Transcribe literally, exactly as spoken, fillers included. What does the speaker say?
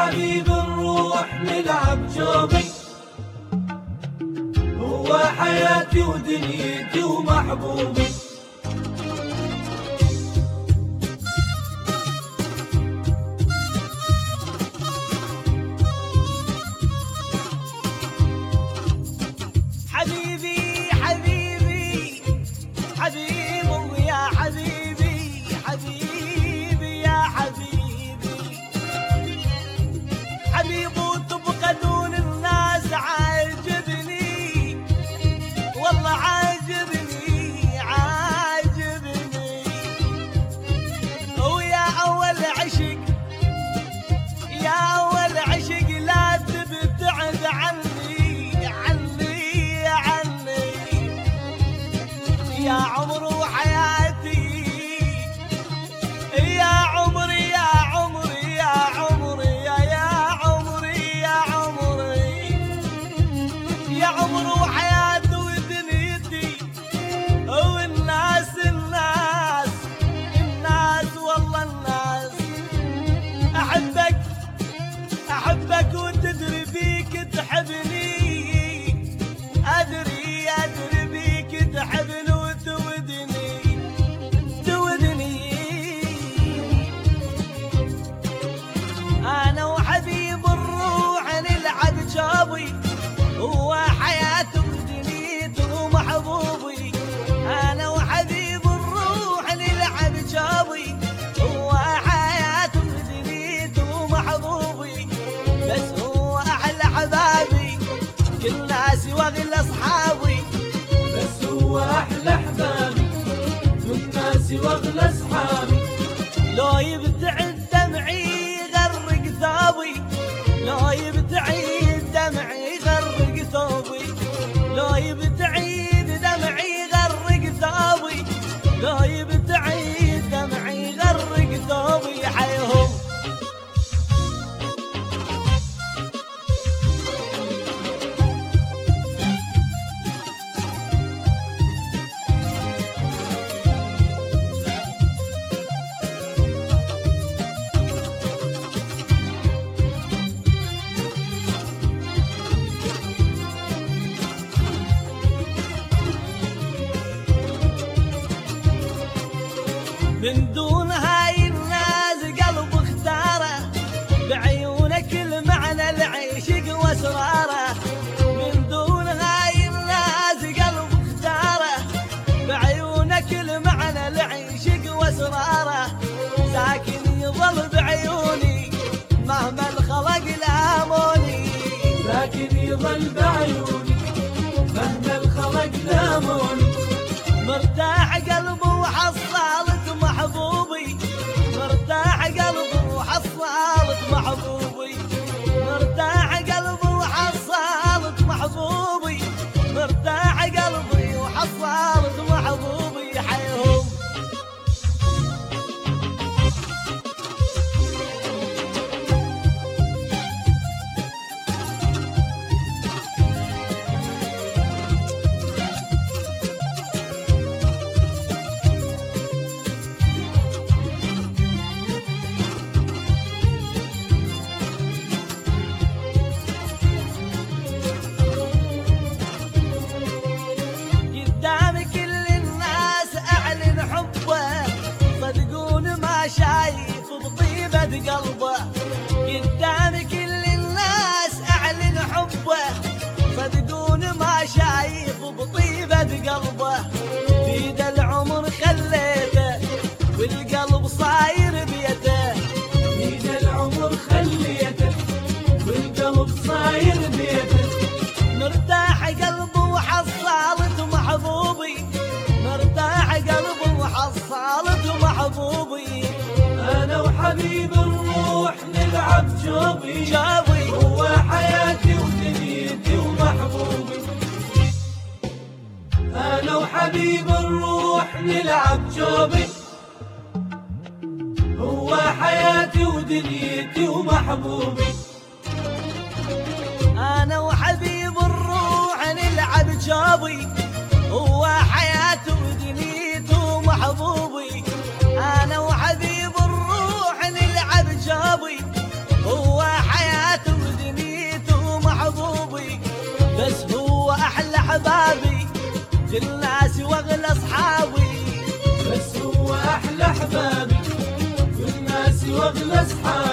وحبيب الروح نلعب جوبي، هو حياتي ودنيتي ومحبوبي. حبيبي حبيبي حبيبي يا حبيبي حبيبي يا حبيبي حبيبي وتبقى دون الناس عاجبني والله عاجبني عاجبني ويا أول عشق يا أول عشق لا تبتعد عني عني عني يا عمر وحياتي يا عمري يا عمري يا عمري يا يا عمري يا عمري يا عمر وحياتي ودنيتي والناس الناس الناس والله الناس أحبك أحبك وتدري بيك تحبني أدري أدري بيك تحبني وتودني تودني أنا وحبيب الروح نلعب جوبي، هو حياته ودنيته ومحبوبي. أنا وحبيب الروح نلعب جوبي، هو حياته ودنيته ومحبوبي. بس هو أحلى حبابي كل ناسي واغلى أصحابي، بس هو أحلى حبابي والناس واغلى أصحابي. لو يبتعد دمعي يغرق ثوبي، لو يبتعد دمعي يغرق ثوبي، لو يبتعد دمعي يغرق ثوبي، لو يبتعد دمعي يغرق ثوبي. حيهم من دون هاي الناس قلب اختاره، بعيونك المعنى العشق واسراره. من دون هاي الناس قلب اختاره، بعيونك المعنى العشق واسراره. ساكن يظل بعيوني مهما الخلق لاموني، لكن يظل بعيوني مهما الخلق لاموني. مرتاح قلبي وحصلت محبوبي، مرتاح قلبي وحصلت محبوبي، مرتاح قلبي وحصلت محبوبي، مرتاح قلبي وحصلت محبوبي. حيهم شايف بطيبة قلبه، قدام كل الناس أعلن حبه. صدقون ما شايف بطيبة قلبه، بيد العمر خليته والقلب صاير بيته، بيد العمر خليته والقلب صاير بيته. مرتاح قلبي وحصلت محبوبي، مرتاح قلبي وحصلت محبوبي. أنا وحبيب الروح نلعب جوبي، جوبي هو حياتي ودنيتي ومحبوبي. أنا وحبيب الروح نلعب جوبي، هو حياتي ودنيتي ومحبوبي. أنا وحبيب الروح نلعب جوبي، هو حياته ودنيته ومحبوبي. أنا وحبيب الروح نلعب جوبي، هو حياته احبابي كل ناسي واغلى اصحابي بس هو احلى احبابي كل ناسي واغلى اصحابي